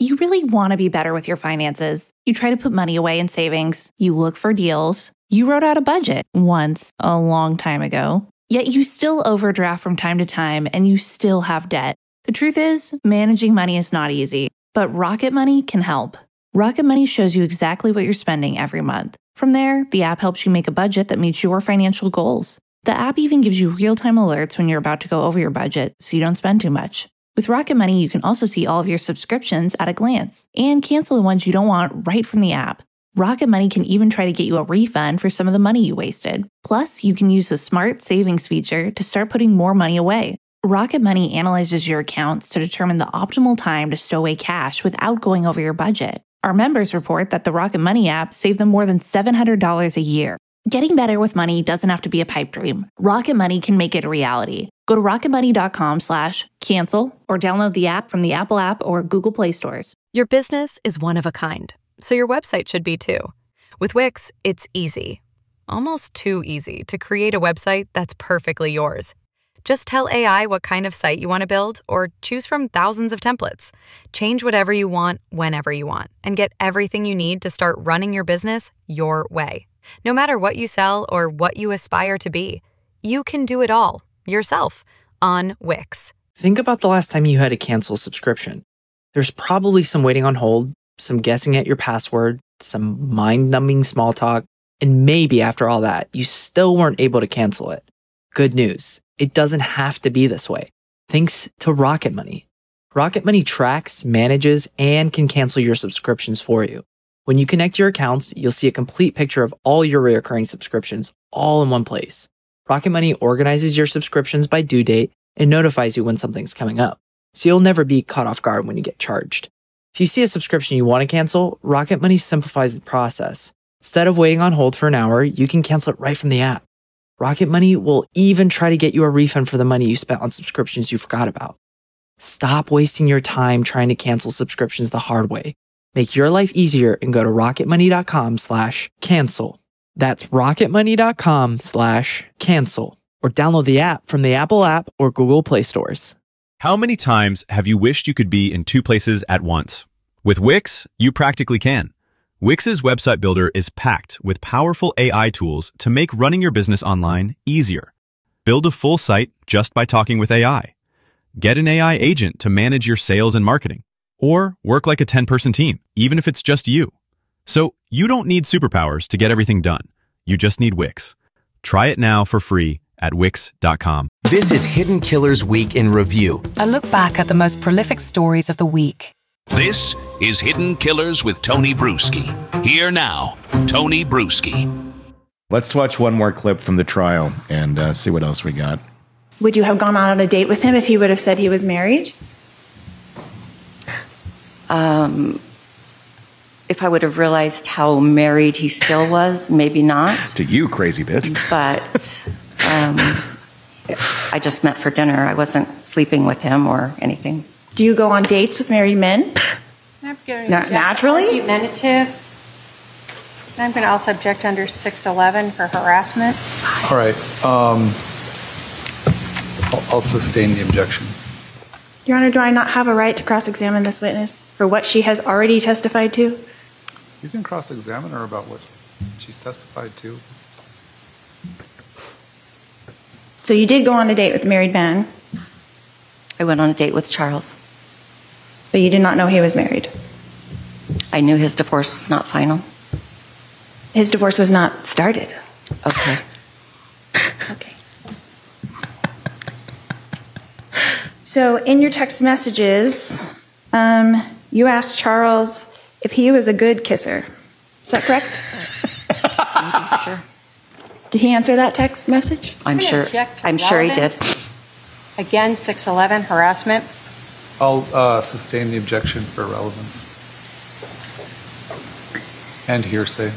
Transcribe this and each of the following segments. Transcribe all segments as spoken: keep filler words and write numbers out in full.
You really want to be better with your finances. You try to put money away in savings. You look for deals. You wrote out a budget once, a long time ago. Yet you still overdraft from time to time and you still have debt. The truth is, managing money is not easy, but Rocket Money can help. Rocket Money shows you exactly what you're spending every month. From there, the app helps you make a budget that meets your financial goals. The app even gives you real-time alerts when you're about to go over your budget so you don't spend too much. With Rocket Money, you can also see all of your subscriptions at a glance and cancel the ones you don't want right from the app. Rocket Money can even try to get you a refund for some of the money you wasted. Plus, you can use the Smart Savings feature to start putting more money away. Rocket Money analyzes your accounts to determine the optimal time to stow away cash without going over your budget. Our members report that the Rocket Money app saved them more than seven hundred dollars a year. Getting better with money doesn't have to be a pipe dream. Rocket Money can make it a reality. Go to rocketmoney.com slash cancel or download the app from the Apple app or Google Play stores. Your business is one of a kind, so your website should be too. With Wix, it's easy. Almost too easy to create a website that's perfectly yours. Just tell A I what kind of site you want to build or choose from thousands of templates. Change whatever you want, whenever you want, and get everything you need to start running your business your way. No matter what you sell or what you aspire to be, you can do it all yourself on Wix. Think about the last time you had to cancel a subscription. There's probably some waiting on hold, some guessing at your password, some mind-numbing small talk, and maybe after all that, you still weren't able to cancel it. Good news. It doesn't have to be this way. Thanks to Rocket Money. Rocket Money tracks, manages, and can cancel your subscriptions for you. When you connect your accounts, you'll see a complete picture of all your recurring subscriptions all in one place. Rocket Money organizes your subscriptions by due date and notifies you when something's coming up, so you'll never be caught off guard when you get charged. If you see a subscription you want to cancel, Rocket Money simplifies the process. Instead of waiting on hold for an hour, you can cancel it right from the app. Rocket Money will even try to get you a refund for the money you spent on subscriptions you forgot about. Stop wasting your time trying to cancel subscriptions the hard way. Make your life easier and go to rocketmoney.com slash cancel. That's rocketmoney.com slash cancel. Or download the app from the Apple app or Google Play stores. How many times have you wished you could be in two places at once? With Wix, you practically can. Wix's website builder is packed with powerful A I tools to make running your business online easier. Build a full site just by talking with A I. Get an A I agent to manage your sales and marketing. Or work like a ten-person team, even if it's just you. So you don't need superpowers to get everything done. You just need Wix. Try it now for free at wix dot com. This is Hidden Killers Week in Review. A look back at the most prolific stories of the week. This is Hidden Killers with Tony Bruschi. Here now, Tony Bruschi. Let's watch one more clip from the trial and uh, see what else we got. Would you have gone on a date with him if he would have said he was married? Um, if I would have realized how married he still was, maybe not. To you, crazy bitch. But um, I just met for dinner. I wasn't sleeping with him or anything. Do you go on dates with married men? I'm going to Na- naturally? Argumentative. I'm going to also object under six eleven for harassment. All right. Um, I'll, I'll sustain the objection. Your Honor, do I not have a right to cross-examine this witness for what she has already testified to? You can cross-examine her about what she's testified to. So you did go on a date with a married man? I went on a date with Charles. But you did not know he was married? I knew his divorce was not final. His divorce was not started? Okay. Okay. So in your text messages, um, you asked Charles if he was a good kisser. Is that correct? Sure. Did he answer that text message? I'm sure. I'm sure he did. Again, six eleven harassment. I'll uh, sustain the objection for relevance and hearsay.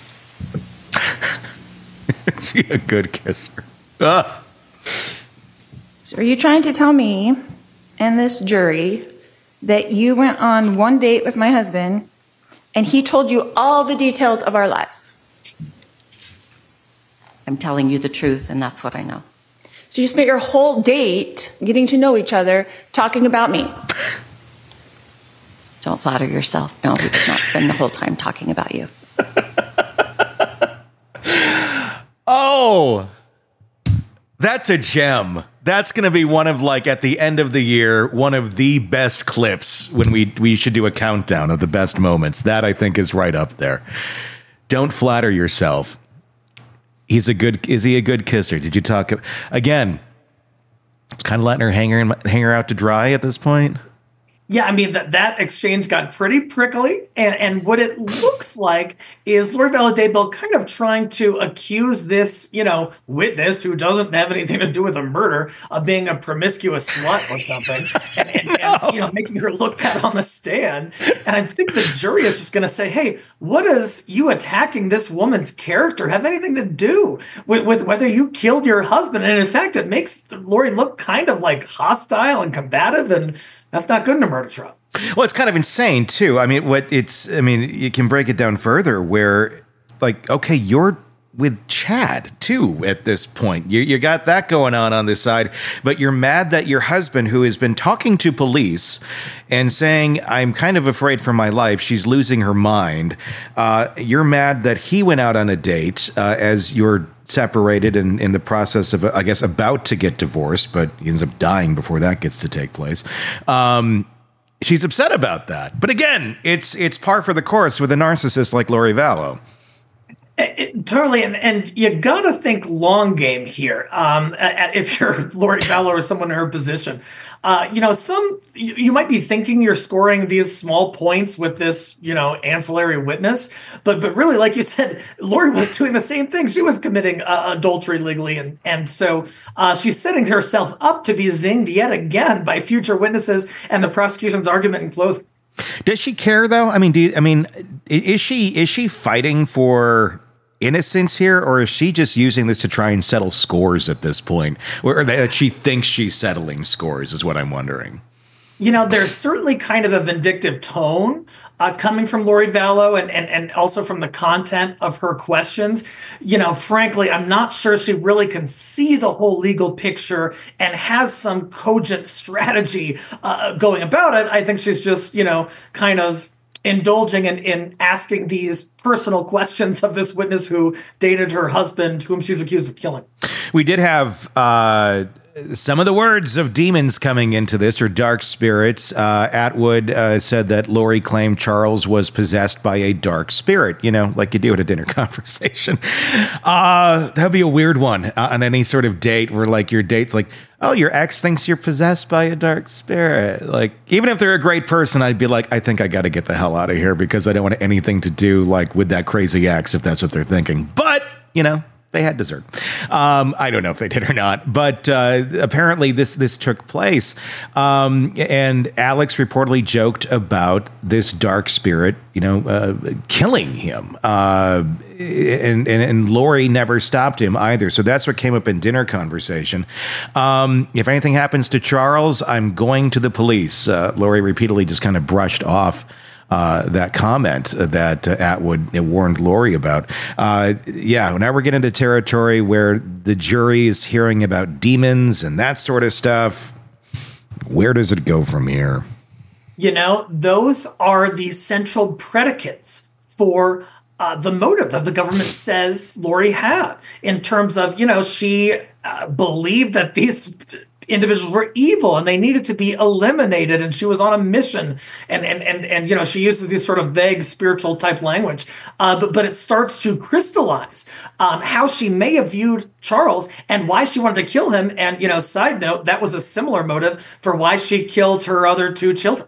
Is she a good kisser? Ah. So are you trying to tell me and this jury that you went on one date with my husband and he told you all the details of our lives? I'm telling you the truth, and that's what I know. So you spent your whole date getting to know each other, talking about me? Don't flatter yourself. No, we did not spend the whole time talking about you. Oh, that's a gem. That's going to be one of, like, at the end of the year, one of the best clips when we we should do a countdown of the best moments. That, I think, is right up there. Don't flatter yourself. He's a good, is he a good kisser? Did you talk, again, kind of letting her hang her, hang her out to dry at this point? Yeah, I mean, that that exchange got pretty prickly. And, and what it looks like is Lori Vallow Daybell kind of trying to accuse this, you know, witness who doesn't have anything to do with the murder of being a promiscuous slut or something. and, and, no. and, you know, making her look bad on the stand. And I think the jury is just going to say, hey, what does you attacking this woman's character have anything to do with, with whether you killed your husband? And in fact, it makes Lori look kind of like hostile and combative, and that's not good in a murder trial. Well, it's kind of insane, too. I mean, what it's, I mean, you can break it down further where, like, okay, you're with Chad, too, at this point. You, you got that going on on this side, but you're mad that your husband, who has been talking to police and saying, I'm kind of afraid for my life, she's losing her mind. Uh, you're mad that he went out on a date uh, as you're separated and in the process of, I guess, about to get divorced, but he ends up dying before that gets to take place. Um, she's upset about that. But again, it's it's par for the course with a narcissist like Lori Vallow. It, it, totally, and and you gotta think long game here. Um, if you're Lori Vallow or someone in her position, uh, you know, some you, you might be thinking you're scoring these small points with this, you know, ancillary witness, but but really, like you said, Lori was doing the same thing. She was committing uh, adultery legally, and and so uh, she's setting herself up to be zinged yet again by future witnesses and the prosecution's argument in closing. Does she care, though? I mean, do you, I mean, is she is she fighting for innocence here, or is she just using this to try and settle scores at this point, or that she thinks she's settling scores? Is what I'm wondering. You know, there's certainly kind of a vindictive tone uh, coming from Lori Vallow, and, and and also from the content of her questions. You know, frankly, I'm not sure she really can see the whole legal picture and has some cogent strategy uh, going about it. I think she's just, you know, kind of indulging in, in asking these personal questions of this witness who dated her husband, whom she's accused of killing. We did have uh, some of the words of demons coming into this, or dark spirits. Uh, Atwood uh, said that Lori claimed Charles was possessed by a dark spirit, you know, like you do at a dinner conversation. Uh, that'd be a weird one uh, on any sort of date where, like, your date's like, oh, your ex thinks you're possessed by a dark spirit. Like, even if they're a great person, I'd be like, I think I got to get the hell out of here because I don't want anything to do, like, with that crazy ex, if that's what they're thinking. But, you know, they had dessert. Um, I don't know if they did or not, but uh, apparently this this took place. Um, and Alex reportedly joked about this dark spirit, you know, uh, killing him. Uh, and, and, and Lori never stopped him either. So that's what came up in dinner conversation. Um, if anything happens to Charles, I'm going to the police. Uh, Lori repeatedly just kind of brushed off Uh, that comment that uh, Atwood warned Lori about. Uh, yeah, now we're getting into territory where the jury is hearing about demons and that sort of stuff. Where does it go from here? You know, those are the central predicates for uh, the motive that the government says Lori had, in terms of, you know, she uh, believed that these individuals were evil and they needed to be eliminated, and she was on a mission, and and and and you know, she uses these sort of vague spiritual type language, uh, but but it starts to crystallize um, how she may have viewed Charles and why she wanted to kill him. And, you know, side note, that was a similar motive for why she killed her other two children.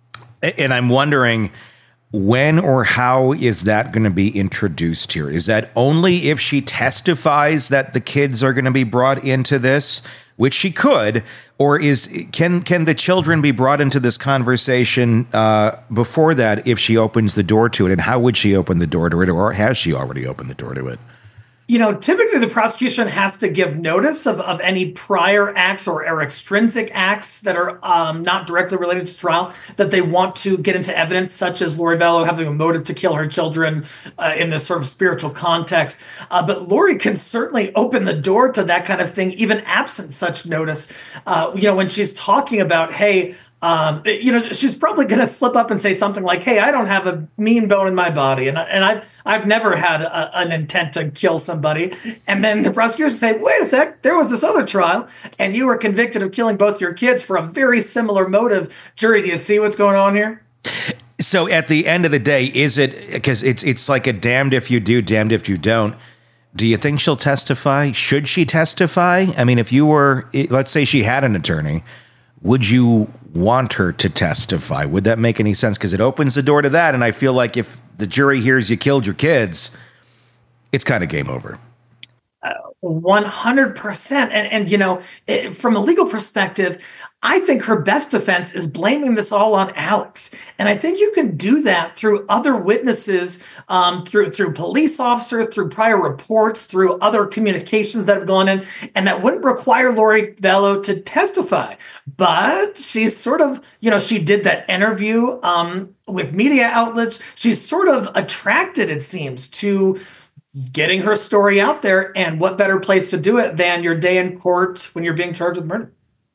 And I'm wondering, when or how is that going to be introduced here? Is that only if she testifies that the kids are going to be brought into this, which she could, or is can can the children be brought into this conversation uh, before that if she opens the door to it? And how would she open the door to it, or has she already opened the door to it? You know, typically the prosecution has to give notice of, of any prior acts or, or extrinsic acts that are um, not directly related to trial that they want to get into evidence, such as Lori Vallow having a motive to kill her children uh, in this sort of spiritual context. Uh, but Lori can certainly open the door to that kind of thing, even absent such notice. Uh, you know, when she's talking about, hey, um, you know, she's probably going to slip up and say something like, "Hey, I don't have a mean bone in my body, and and I've I've never had a, an intent to kill somebody." And then the prosecution say, "Wait a sec, there was this other trial, and you were convicted of killing both your kids for a very similar motive." Jury, do you see what's going on here? So at the end of the day, is it, because it's it's like a damned if you do, damned if you don't. Do you think she'll testify? Should she testify? I mean, if you were, let's say she had an attorney, would you want her to testify? Would that make any sense? Because it opens the door to that. And I feel like if the jury hears you killed your kids, it's kind of game over. Uh, one hundred percent. And, and you know, it, from a legal perspective, I think her best defense is blaming this all on Alex. And I think you can do that through other witnesses, um, through through police officer, through prior reports, through other communications that have gone in. And that wouldn't require Lori Vallow to testify. But she's sort of, you know, she did that interview um, with media outlets. She's sort of attracted, it seems, to getting her story out there. And what better place to do it than your day in court when you're being charged with murder?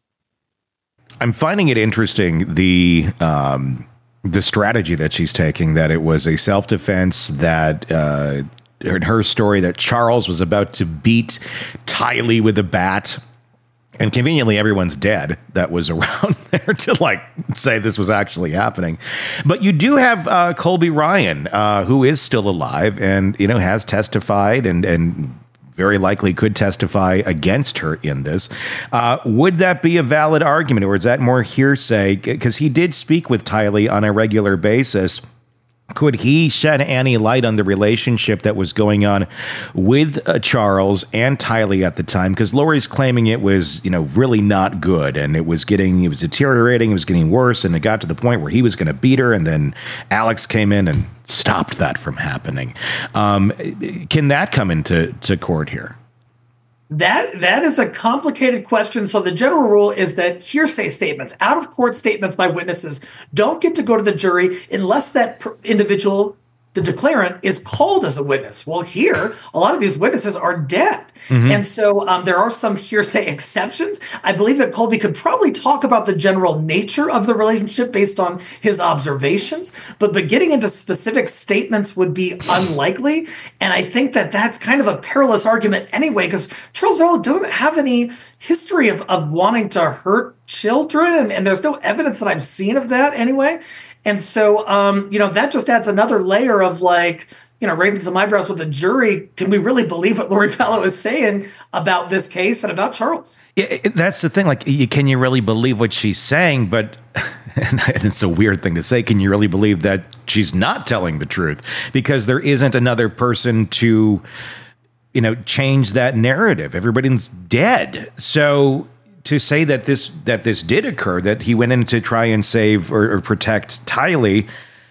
I'm finding it interesting, the um, the strategy that she's taking, that it was a self-defense, that uh, in her story that Charles was about to beat Tylee with a bat. And conveniently, everyone's dead that was around there to like say this was actually happening. But you do have uh, Colby Ryan, uh, who is still alive and, you know, has testified and and very likely could testify against her in this. Uh, would that be a valid argument, or is that more hearsay? Because he did speak with Tylee on a regular basis. Could he shed any light on the relationship that was going on with uh, Charles and Tylee at the time? Because Lori's claiming it was, you know, really not good, and it was getting, it was deteriorating, it was getting worse, and it got to the point where he was going to beat her, and then Alex came in and stopped that from happening. Um, can that come into to court here? That that is a complicated question. So the general rule is that hearsay statements, out of court statements by witnesses, don't get to go to the jury unless that per- individual, the declarant, is called as a witness. Well, here, a lot of these witnesses are dead. Mm-hmm. And so um, there are some hearsay exceptions. I believe that Colby could probably talk about the general nature of the relationship based on his observations, but, but getting into specific statements would be unlikely. And I think that that's kind of a perilous argument anyway, because Charles Vallow doesn't have any history of, of wanting to hurt children, and, and there's no evidence that I've seen of that anyway. And so, um, you know, that just adds another layer of like, you know, raising some eyebrows with the jury. Can we really believe what Lori Vallow is saying about this case and about Charles? Yeah, that's the thing. Like, can you really believe what she's saying? But and it's a weird thing to say. Can you really believe that she's not telling the truth? Because there isn't another person to, you know, change that narrative. Everybody's dead. So to say that this that this did occur, that he went in to try and save or, or protect Tylee,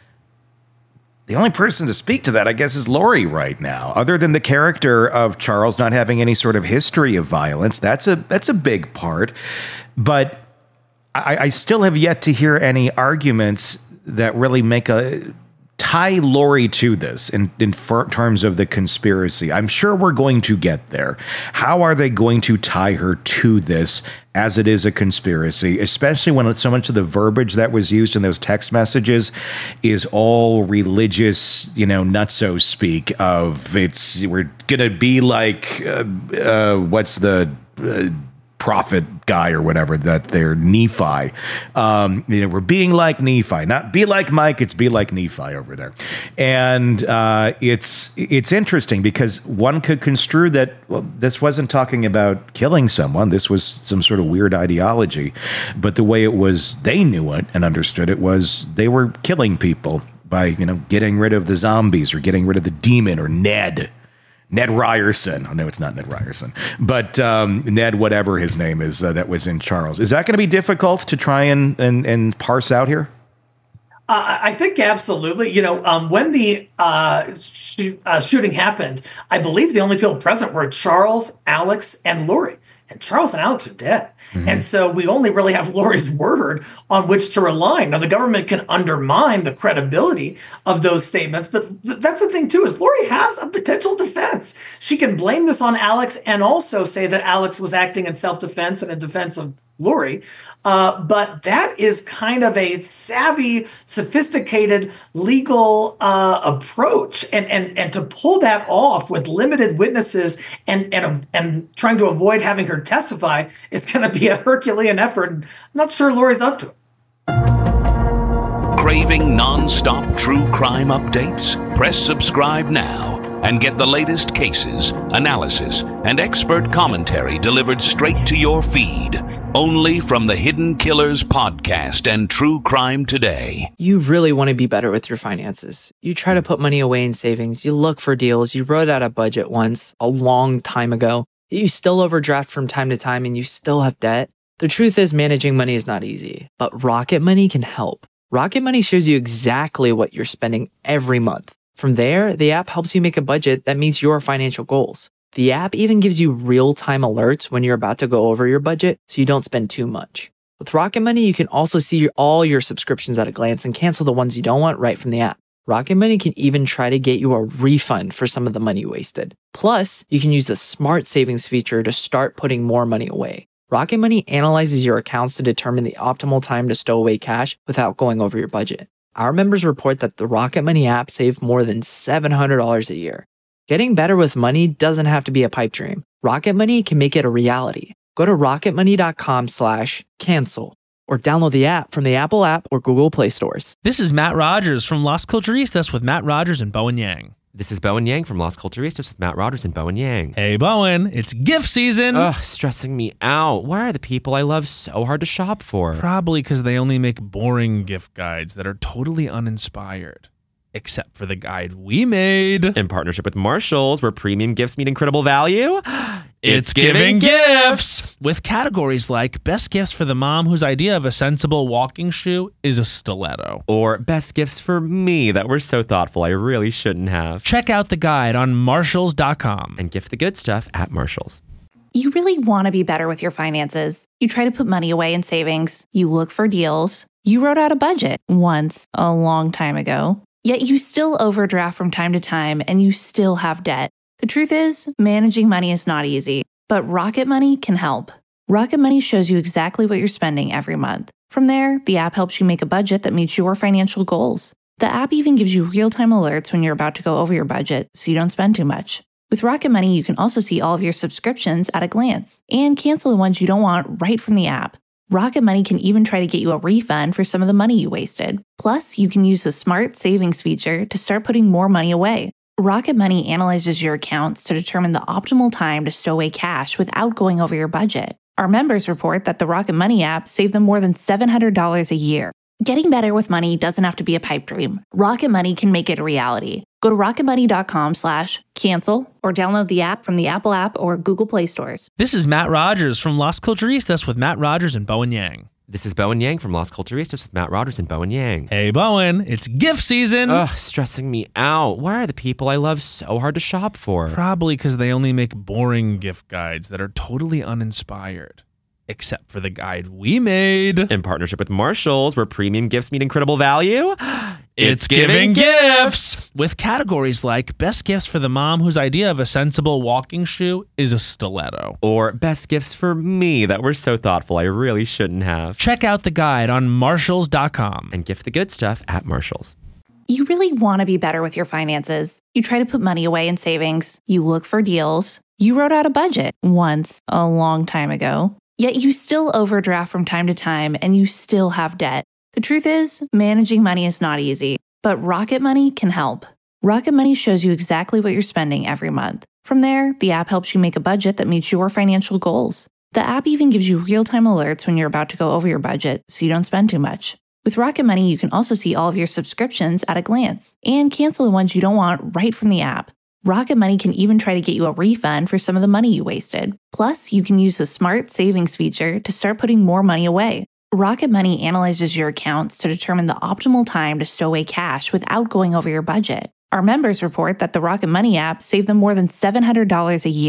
the only person to speak to that, I guess, is Lori right now. Other than the character of Charles not having any sort of history of violence, that's a that's a big part. But I, I still have yet to hear any arguments that really make a tie Lori to this in, in terms of the conspiracy. I'm sure we're going to get there. How are they going to tie her to this as it is a conspiracy, especially when so much of the verbiage that was used in those text messages is all religious, you know, nutso speak of it's, we're going to be like, uh, uh, what's the uh, prophet guy or whatever, that they're Nephi. Um, you know, we're being like Nephi, not be like Mike. It's be like Nephi over there. And uh, it's it's interesting because one could construe that, well, this wasn't talking about killing someone. This was some sort of weird ideology. But the way it was, they knew it and understood it, was they were killing people by, you know, getting rid of the zombies or getting rid of the demon or Ned. Ned Ryerson. Oh, no, it's not Ned Ryerson. But um, Ned, whatever his name is, uh, that was in Charles. Is that going to be difficult to try and, and, and parse out here? Uh, I think absolutely. You know, um, when the uh, sh- uh, shooting happened, I believe the only people present were Charles, Alex, and Lori. and Charles and Alex are dead. Mm-hmm. And so we only really have Lori's word on which to rely. Now, the government can undermine the credibility of those statements, but th- that's the thing, too, is Lori has a potential defense. She can blame this on Alex and also say that Alex was acting in self-defense and in defense of Lori. Uh, but that is kind of a savvy, sophisticated legal uh, approach. And, and, and to pull that off with limited witnesses and, and, and trying to avoid having her testify is going to be a Herculean effort. And I'm not sure Lori's up to it. Craving non-stop true crime updates? Press subscribe now and get the latest cases, analysis, and expert commentary delivered straight to your feed. Only from the Hidden Killers podcast and True Crime Today. You really want to be better with your finances. You try to put money away in savings. You look for deals. You wrote out a budget once a long time ago. You still overdraft from time to time and you still have debt. The truth is managing money is not easy, but Rocket Money can help. Rocket Money shows you exactly what you're spending every month. From there, the app helps you make a budget that meets your financial goals. The app even gives you real-time alerts when you're about to go over your budget so you don't spend too much. With Rocket Money, you can also see all your subscriptions at a glance and cancel the ones you don't want right from the app. Rocket Money can even try to get you a refund for some of the money you wasted. Plus, you can use the Smart Savings feature to start putting more money away. Rocket Money analyzes your accounts to determine the optimal time to stow away cash without going over your budget. Our members report that the Rocket Money app saved more than seven hundred dollars a year. Getting better with money doesn't have to be a pipe dream. Rocket Money can make it a reality. Go to rocketmoney.com slash cancel or download the app from the Apple app or Google Play stores. This is Matt Rogers from Las Culturistas with Matt Rogers and Bowen Yang. This is Bowen Yang from Las Culturistas with Matt Rogers and Bowen Yang. Hey, Bowen, it's gift season. Ugh, stressing me out. Why are the people I love so hard to shop for? Probably because they only make boring gift guides that are totally uninspired. Except for the guide we made. In partnership with Marshalls, where premium gifts meet incredible value. It's, it's giving, giving gifts! With categories like best gifts for the mom whose idea of a sensible walking shoe is a stiletto. Or best gifts for me that were so thoughtful I really shouldn't have. Check out the guide on marshalls dot com. And gift the good stuff at Marshalls. You really want to be better with your finances. You try to put money away in savings. You look for deals. You wrote out a budget once a long time ago. Yet you still overdraft from time to time and you still have debt. The truth is, managing money is not easy, but Rocket Money can help. Rocket Money shows you exactly what you're spending every month. From there, the app helps you make a budget that meets your financial goals. The app even gives you real-time alerts when you're about to go over your budget so you don't spend too much. With Rocket Money, you can also see all of your subscriptions at a glance and cancel the ones you don't want right from the app. Rocket Money can even try to get you a refund for some of the money you wasted. Plus, you can use the Smart Savings feature to start putting more money away. Rocket Money analyzes your accounts to determine the optimal time to stow away cash without going over your budget. Our members report that the Rocket Money app saved them more than seven hundred dollars a year. Getting better with money doesn't have to be a pipe dream. Rocket Money can make it a reality. Go to rocketmoney.com slash cancel or download the app from the Apple app or Google Play stores. This is Matt Rogers from Las Culturistas with Matt Rogers and Bowen Yang. This is Bowen Yang from Las Culturistas with Matt Rogers and Bowen Yang. Hey, Bowen, it's gift season. Ugh, stressing me out. Why are the people I love so hard to shop for? Probably because they only make boring gift guides that are totally uninspired. Except for the guide we made. In partnership with Marshalls, where premium gifts meet incredible value. It's, it's giving, giving gifts! gifts! With categories like best gifts for the mom whose idea of a sensible walking shoe is a stiletto. Or best gifts for me that were so thoughtful I really shouldn't have. Check out the guide on marshalls dot com. And gift the good stuff at Marshalls. You really want to be better with your finances. You try to put money away in savings. You look for deals. You wrote out a budget once a long time ago. Yet you still overdraft from time to time and you still have debt. The truth is, managing money is not easy, but Rocket Money can help. Rocket Money shows you exactly what you're spending every month. From there, the app helps you make a budget that meets your financial goals. The app even gives you real-time alerts when you're about to go over your budget so you don't spend too much. With Rocket Money, you can also see all of your subscriptions at a glance and cancel the ones you don't want right from the app. Rocket Money can even try to get you a refund for some of the money you wasted. Plus, you can use the Smart Savings feature to start putting more money away. Rocket Money analyzes your accounts to determine the optimal time to stow away cash without going over your budget. Our members report that the Rocket Money app saved them more than seven hundred dollars a year.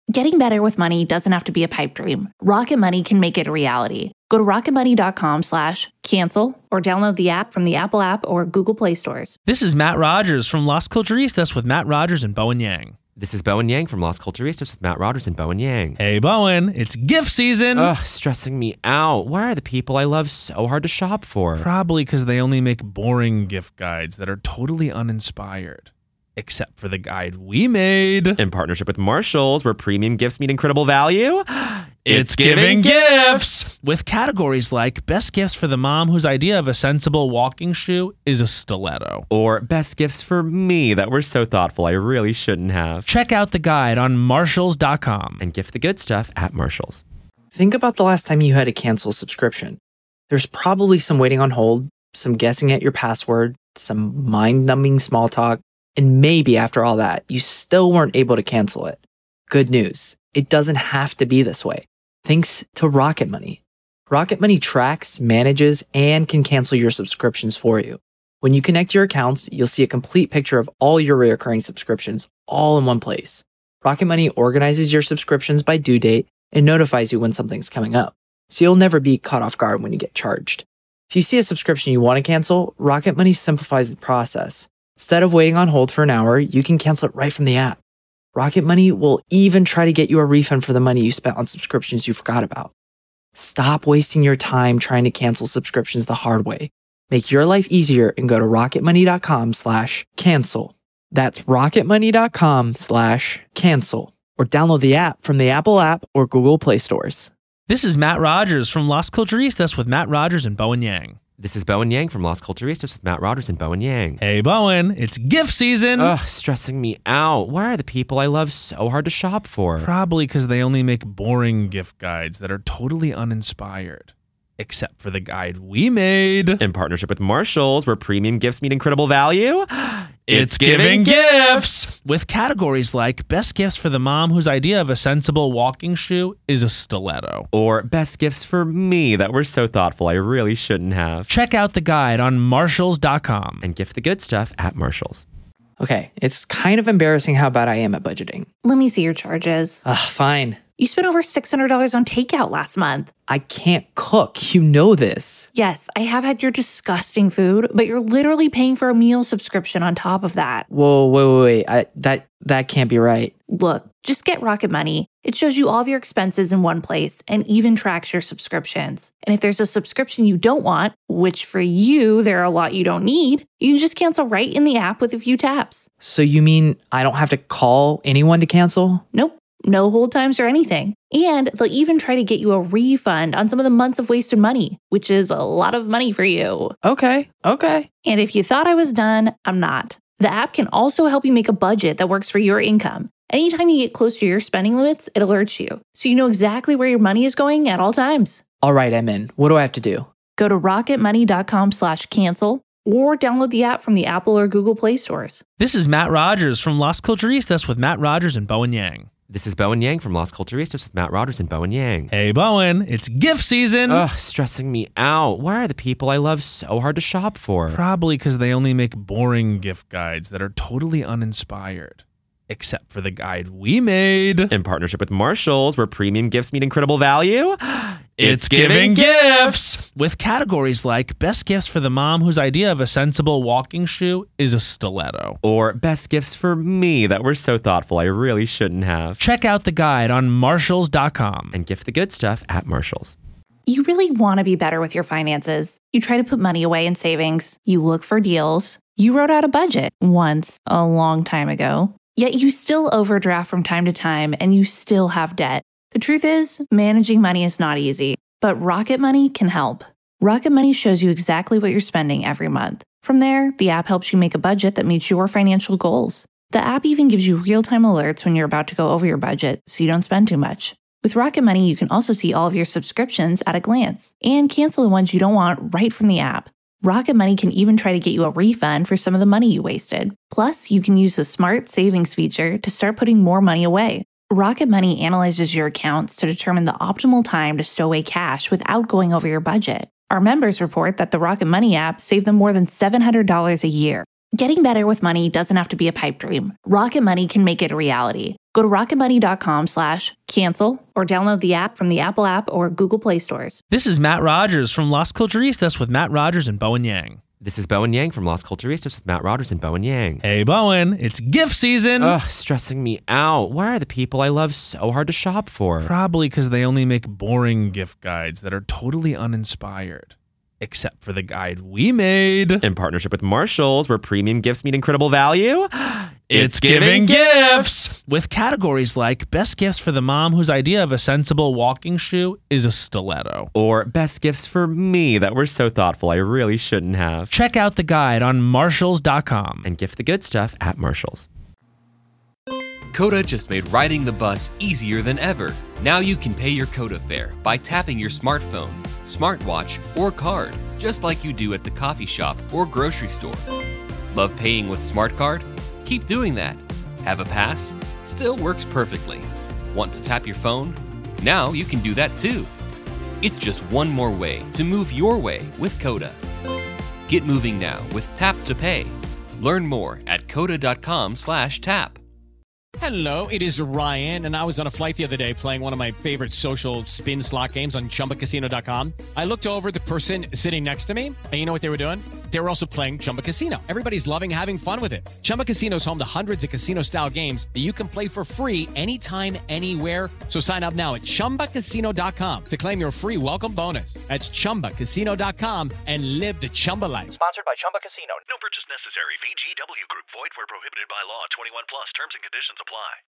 Getting better with money doesn't have to be a pipe dream. Rocket Money can make it a reality. Go to rocketmoney.com slash cancel or download the app from the Apple app or Google Play stores. This is Matt Rogers from Las Culturistas with Matt Rogers and Bowen Yang. This is Bowen Yang from Las Culturistas with Matt Rogers and Bowen Yang. Hey, Bowen, it's gift season. Ugh, stressing me out. Why are the people I love so hard to shop for? Probably because they only make boring gift guides that are totally uninspired. Except for the guide we made. In partnership with Marshalls, where premium gifts meet incredible value. It's giving gifts! With categories like best gifts for the mom whose idea of a sensible walking shoe is a stiletto. Or best gifts for me that were so thoughtful I really shouldn't have. Check out the guide on marshalls dot com. And gift the good stuff at Marshalls. Think about the last time you had to cancel a subscription. There's probably some waiting on hold, some guessing at your password, some mind-numbing small talk, and maybe after all that, you still weren't able to cancel it. Good news, it doesn't have to be this way. Thanks to Rocket Money. Rocket Money tracks, manages, and can cancel your subscriptions for you. When you connect your accounts, you'll see a complete picture of all your recurring subscriptions all in one place. Rocket Money organizes your subscriptions by due date and notifies you when something's coming up, so you'll never be caught off guard when you get charged. If you see a subscription you want to cancel, Rocket Money simplifies the process. Instead of waiting on hold for an hour, you can cancel it right from the app. Rocket Money will even try to get you a refund for the money you spent on subscriptions you forgot about. Stop wasting your time trying to cancel subscriptions the hard way. Make your life easier and go to rocketmoney.com slash cancel. That's rocketmoney.com slash cancel. Or download the app from the Apple app or Google Play stores. This is Matt Rogers from Las Culturistas with Matt Rogers and Bowen Yang. This is Bowen Yang from Las Culturistas with Matt Rogers and Bowen Yang. Hey, Bowen, it's gift season. Ugh, stressing me out. Why are the people I love so hard to shop for? Probably because they only make boring gift guides that are totally uninspired. Except for the guide we made. In partnership with Marshalls, where premium gifts meet incredible value. It's giving gifts! With categories like best gifts for the mom whose idea of a sensible walking shoe is a stiletto. Or best gifts for me that were so thoughtful I really shouldn't have. Check out the guide on marshalls dot com. And gift the good stuff at Marshalls. Okay, it's kind of embarrassing how bad I am at budgeting. Let me see your charges. Ugh, fine. You spent over six hundred dollars on takeout last month. I can't cook. You know this. Yes, I have had your disgusting food, but you're literally paying for a meal subscription on top of that. Whoa, wait, wait, wait. I, that, that can't be right. Look, just get Rocket Money. It shows you all of your expenses in one place and even tracks your subscriptions. And if there's a subscription you don't want, which for you, there are a lot you don't need, you can just cancel right in the app with a few taps. So you mean I don't have to call anyone to cancel? Nope. No hold times or anything. And they'll even try to get you a refund on some of the months of wasted money, which is a lot of money for you. Okay, okay. And if you thought I was done, I'm not. The app can also help you make a budget that works for your income. Anytime you get close to your spending limits, it alerts you, so you know exactly where your money is going at all times. All right, I'm in. What do I have to do? Go to rocketmoney.com slash cancel or download the app from the Apple or Google Play stores. This is Matt Rogers from Las Culturistas with Matt Rogers and Bowen Yang. This is Bowen Yang from Las Culturistas with Matt Rogers and Bowen Yang. Hey, Bowen, it's gift season. Ugh, stressing me out. Why are the people I love so hard to shop for? Probably because they only make boring gift guides that are totally uninspired. Except for the guide we made. In partnership with Marshalls, where premium gifts meet incredible value. It's giving gifts! With categories like best gifts for the mom whose idea of a sensible walking shoe is a stiletto. Or best gifts for me that were so thoughtful I really shouldn't have. Check out the guide on marshalls dot com. And gift the good stuff at Marshalls. You really want to be better with your finances. You try to put money away in savings. You look for deals. You wrote out a budget once, a long time ago. Yet you still overdraft from time to time and you still have debt. The truth is, managing money is not easy, but Rocket Money can help. Rocket Money shows you exactly what you're spending every month. From there, the app helps you make a budget that meets your financial goals. The app even gives you real-time alerts when you're about to go over your budget so you don't spend too much. With Rocket Money, you can also see all of your subscriptions at a glance and cancel the ones you don't want right from the app. Rocket Money can even try to get you a refund for some of the money you wasted. Plus, you can use the Smart Savings feature to start putting more money away. Rocket Money analyzes your accounts to determine the optimal time to stow away cash without going over your budget. Our members report that the Rocket Money app saved them more than seven hundred dollars a year. Getting better with money doesn't have to be a pipe dream. Rocket Money can make it a reality. Go to rocketmoney.com slash cancel or download the app from the Apple app or Google Play stores. This is Matt Rogers from Las Culturistas with Matt Rogers and Bowen Yang. This is Bowen Yang from Las Culturistas with Matt Rogers and Bowen Yang. Hey, Bowen, it's gift season. Ugh, stressing me out. Why are the people I love so hard to shop for? Probably because they only make boring gift guides that are totally uninspired. Except for the guide we made. In partnership with Marshalls, where premium gifts meet incredible value. It's giving gifts! With categories like best gifts for the mom whose idea of a sensible walking shoe is a stiletto. Or best gifts for me that were so thoughtful I really shouldn't have. Check out the guide on marshalls dot com. And gift the good stuff at Marshalls. Coda just made riding the bus easier than ever. Now you can pay your Coda fare by tapping your smartphone, smartwatch, or card, just like you do at the coffee shop or grocery store. Love paying with Smart Card? Keep doing that. Have a pass? Still works perfectly. Want to tap your phone? Now you can do that too. It's just one more way to move your way with Coda. Get moving now with Tap to Pay. Learn more at coda.com slash tap. Hello, it is Ryan, and I was on a flight the other day playing one of my favorite social spin slot games on chumba casino dot com. I looked over at the person sitting next to me, and you know what they were doing? They were also playing Chumba Casino. Everybody's loving having fun with it. Chumba Casino is home to hundreds of casino-style games that you can play for free anytime, anywhere. So sign up now at chumba casino dot com to claim your free welcome bonus. That's chumba casino dot com and live the Chumba life. Sponsored by Chumba Casino. No purchase necessary. V G W Group. Void where prohibited by law. twenty-one plus. Terms and conditions apply.